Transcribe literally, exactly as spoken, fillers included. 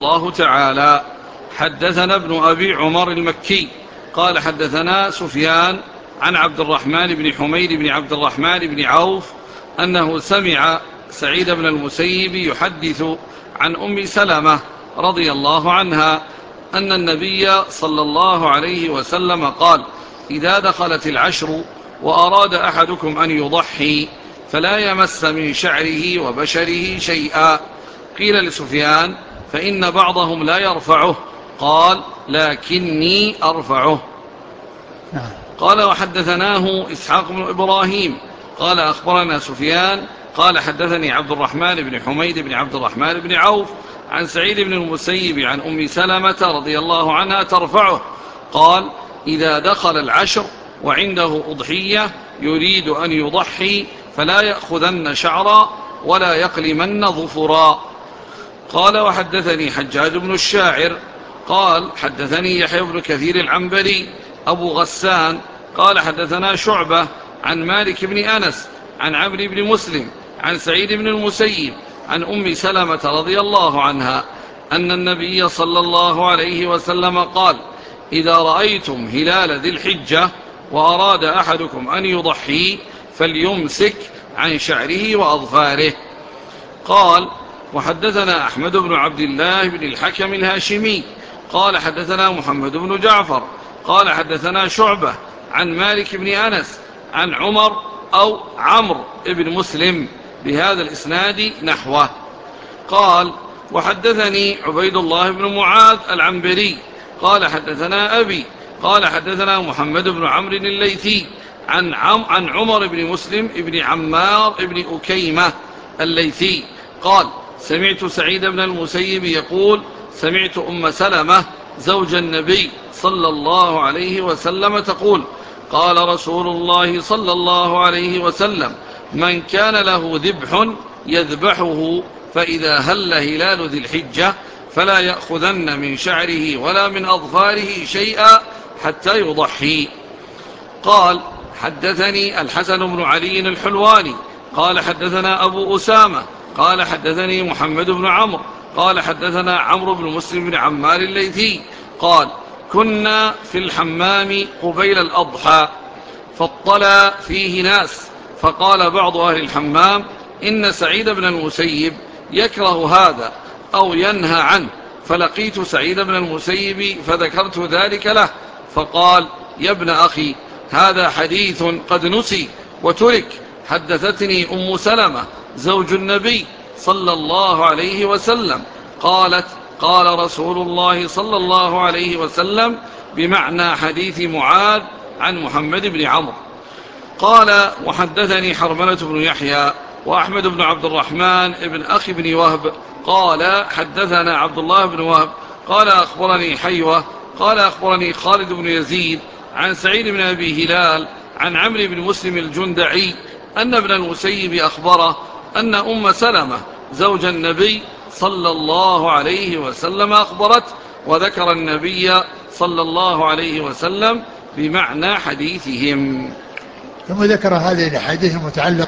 الله تعالى. حدثنا ابن أبي عمر المكي قال حدثنا سفيان عن عبد الرحمن بن حميد بن عبد الرحمن بن عوف أنه سمع سعيد بن المسيب يحدث عن أم سلمة رضي الله عنها أن النبي صلى الله عليه وسلم قال: إذا دخلت العشر وأراد أحدكم أن يضحي فلا يمس من شعره وبشره شيئا. قيل لسفيان: فإن بعضهم لا يرفعه. قال: لكني أرفعه. قال: وحدثناه إسحاق بن إبراهيم قال أخبرنا سفيان قال حدثني عبد الرحمن بن حميد بن عبد الرحمن بن عوف عن سعيد بن المسيب عن أم سلمة رضي الله عنها ترفعه. قال: إذا دخل العشر وعنده أضحية يريد أن يضحي فلا يأخذن شعرا ولا يقلمن ظفرا. قال: وحدثني حجاج بن الشاعر قال حدثني يحيى بن كثير العنبري أبو غسان قال حدثنا شعبة عن مالك بن أنس عن عمرو بن مسلم عن سعيد بن المسيب عن أم سلمة رضي الله عنها أن النبي صلى الله عليه وسلم قال: إذا رأيتم هلال ذي الحجة وأراد أحدكم أن يضحي فليمسك عن شعره وأظفاره. قال: وحدثنا أحمد بن عبد الله بن الحكم الهاشمي قال حدثنا محمد بن جعفر قال حدثنا شعبة عن مالك بن أنس عن عمر أو عمرو بن مسلم بهذا الإسناد نحوه. قال: وحدثني عبيد الله بن معاذ العنبري قال حدثنا أبي قال حدثنا محمد بن عمرو الليثي عن, عم عن عمر بن مسلم بن عمار بن أكيمة الليثي قال: سمعت سعيد بن المسيب يقول: سمعت أم سلمة زوج النبي صلى الله عليه وسلم تقول: قال رسول الله صلى الله عليه وسلم: من كان له ذبح يذبحه فإذا هل هلال ذي الحجة فلا يأخذن من شعره ولا من أظفاره شيئا حتى يضحي. قال: حدثني الحسن بن علي الحلواني قال حدثنا أبو أسامة قال حدثني محمد بن عمرو قال حدثنا عمرو بن مسلم بن عمار الليثي قال: كنا في الحمام قبيل الأضحى فاطلع فيه ناس فقال بعض أهل الحمام: إن سعيد بن المسيب يكره هذا أو ينهى عنه. فلقيت سعيد بن المسيب فذكرت ذلك له فقال: يا ابن أخي، هذا حديث قد نسي وترك. حدثتني أم سلمة زوج النبي صلى الله عليه وسلم قالت: قال رسول الله صلى الله عليه وسلم بمعنى حديث معاذ عن محمد بن عمرو. قال: وحدثني حرملة بن يحيى وأحمد بن عبد الرحمن بن أخي بن وهب قال حدثنا عبد الله بن وهب قال أخبرني حيوة قال أخبرني خالد بن يزيد عن سعيد بن أبي هلال عن عمرو بن مسلم الجندعي أن ابن المسيب أخبره أن أم سلمة زوج النبي صلى الله عليه وسلم أخبرت، وذكر النبي صلى الله عليه وسلم بمعنى حديثهم. ثم ذكر هذه الحديث المتعلقة